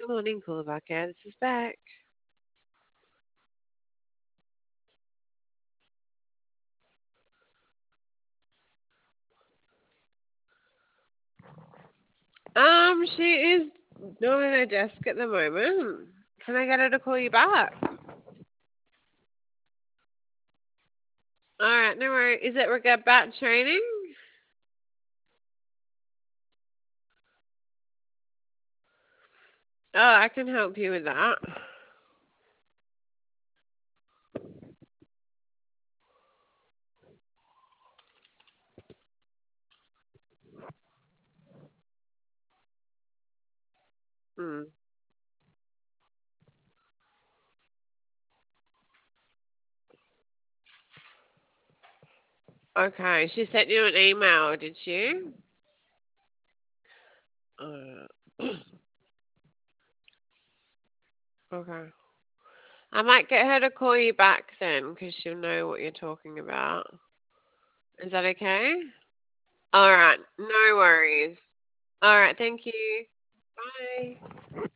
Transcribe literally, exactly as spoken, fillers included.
Good morning, Cooler Bucket. This is Beck. Um, she is not at her desk at the moment. Can I get her to call you back? All right, no worries. Is it regard bat training? Oh, I can help you with that. Hmm. Okay, she sent you an email, did she? Uh, okay. I might get her to call you back then, because she'll know what you're talking about. Is that okay? All right, no worries. All right, thank you. Bye.